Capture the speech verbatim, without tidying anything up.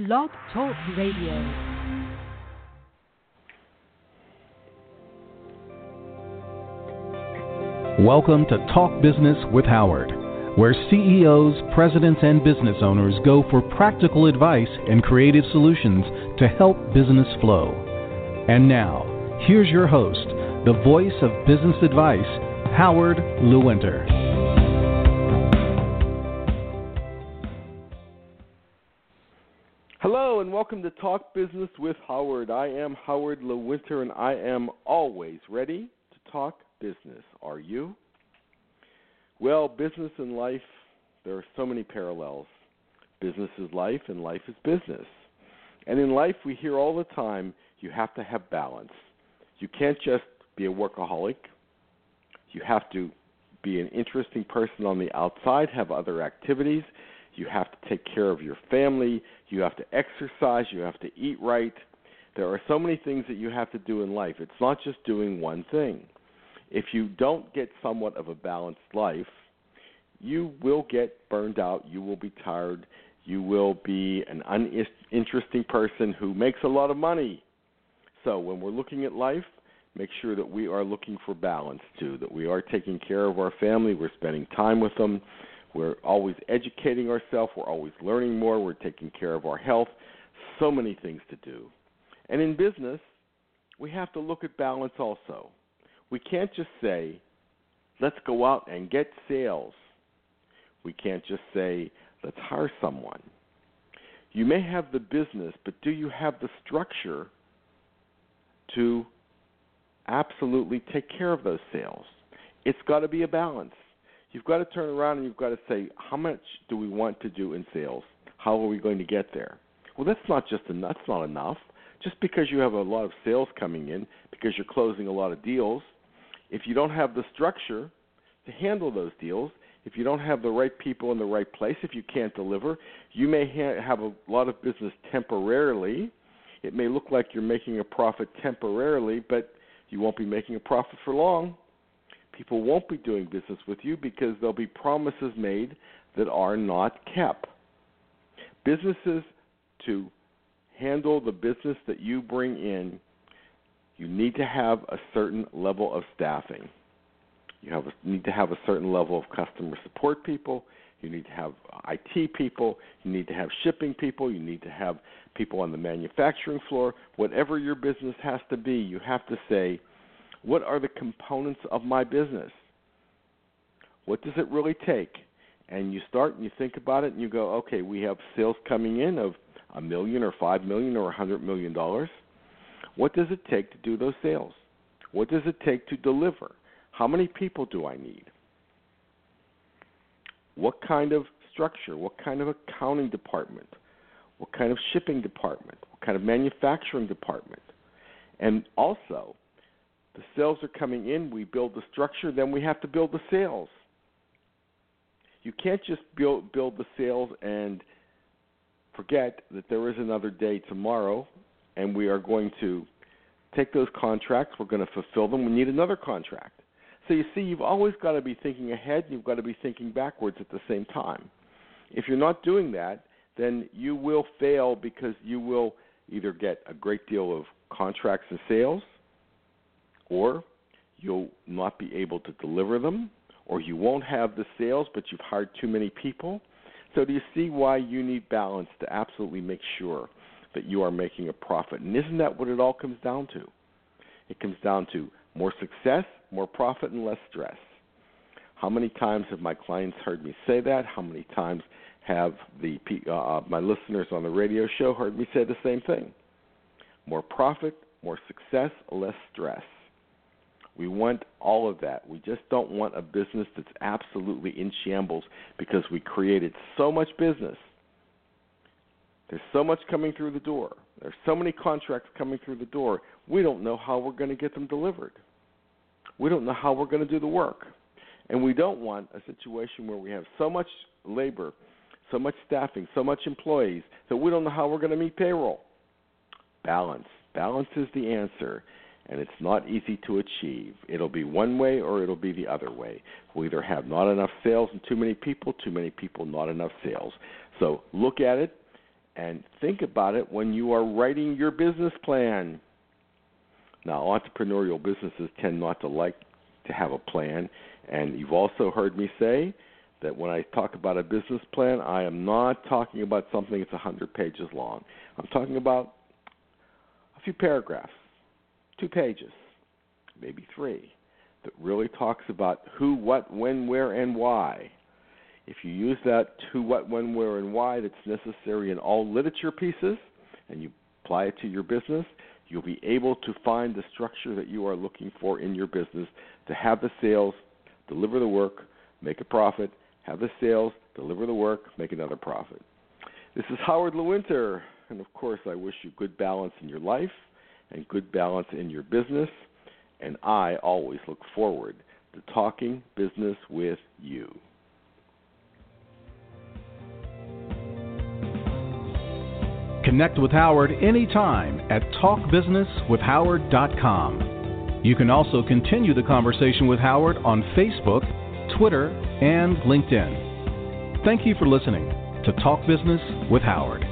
Blog Talk Radio. Welcome to Talk Business with Howard, where C E Os, presidents, and business owners go for practical advice and creative solutions to help business flow. And now, here's your host, the voice of business advice, Howard Lewinter. Hello and welcome to Talk Business with Howard. I am Howard Lewinter and I am always ready to talk business. Are you? Well, business and life, there are so many parallels. Business is life and life is business. And in life we hear all the time, you have to have balance. You can't just be a workaholic. You have to be an interesting person on the outside, have other activities. You have to take care of your family. You have to exercise. You have to eat right. There are so many things that you have to do in life. It's not just doing one thing. If you don't get somewhat of a balanced life, you will get burned out. You will be tired. You will be an uninteresting person who makes a lot of money. So when we're looking at life, make sure that we are looking for balance too, that we are taking care of our family, we're spending time with them, we're always educating ourselves, we're always learning more, we're taking care of our health. So many things to do. And in business, we have to look at balance also. We can't just say, let's go out and get sales. We can't just say, let's hire someone. You may have the business, but do you have the structure to absolutely take care of those sales? It's got to be a balance. You've got to turn around and you've got to say, how much do we want to do in sales? How are we going to get there? Well, that's not just enough. That's not enough. Just because you have a lot of sales coming in, because you're closing a lot of deals, if you don't have the structure to handle those deals, if you don't have the right people in the right place, if you can't deliver, you may ha- have a lot of business temporarily. It may look like you're making a profit temporarily, but you won't be making a profit for long. People won't be doing business with you because there'll be promises made that are not kept. Businesses, to handle the business that you bring in, you need to have a certain level of staffing. You have a, need to have a certain level of customer support people. You need to have I T people. You need to have shipping people. You need to have people on the manufacturing floor. Whatever your business has to be, you have to say, what are the components of my business? What does it really take? And you start and you think about it and you go, okay, we have sales coming in of a million or five million or a hundred million dollars. What does it take to do those sales? What does it take to deliver? How many people do I need? What kind of structure? What kind of accounting department? What kind of shipping department? What kind of manufacturing department? And also, the sales are coming in, we build the structure, then we have to build the sales. You can't just build, build the sales and forget that there is another day tomorrow and we are going to take those contracts, we're going to fulfill them, we need another contract. So you see, you've always got to be thinking ahead and you've got to be thinking backwards at the same time. If you're not doing that, then you will fail because you will either get a great deal of contracts and sales, or you'll not be able to deliver them, or you won't have the sales, but you've hired too many people. So do you see why you need balance to absolutely make sure that you are making a profit? And isn't that what it all comes down to? It comes down to more success, more profit, and less stress. How many times have my clients heard me say that? How many times have the uh, my listeners on the radio show heard me say the same thing? More profit, more success, less stress. We want all of that. We just don't want a business that's absolutely in shambles because we created so much business. There's so much coming through the door. There's so many contracts coming through the door. We don't know how we're going to get them delivered. We don't know how we're going to do the work. And we don't want a situation where we have so much labor, so much staffing, so much employees that we don't know how we're going to meet payroll. Balance. Balance is the answer. And it's not easy to achieve. It'll be one way or it'll be the other way. We either have not enough sales and too many people, too many people, not enough sales. So look at it And think about it when you are writing your business plan. Now, entrepreneurial businesses tend not to like to have a plan. And you've also heard me say that when I talk about a business plan, I am not talking about something that's one hundred pages long. I'm talking about a few paragraphs, two pages, maybe three, that really talks about who, what, when, where, and why. If you use that who, what, when, where, and why that's necessary in all literature pieces, and you apply it to your business, you'll be able to find the structure that you are looking for in your business to have the sales, deliver the work, make a profit, have the sales, deliver the work, make another profit. This is Howard Lewinter, and of course I wish you good balance in your life and good balance in your business, and I always look forward to talking business with you. Connect with Howard anytime at talk business with howard dot com. You can also continue the conversation with Howard on Facebook, Twitter, and LinkedIn. Thank you for listening to Talk Business with Howard.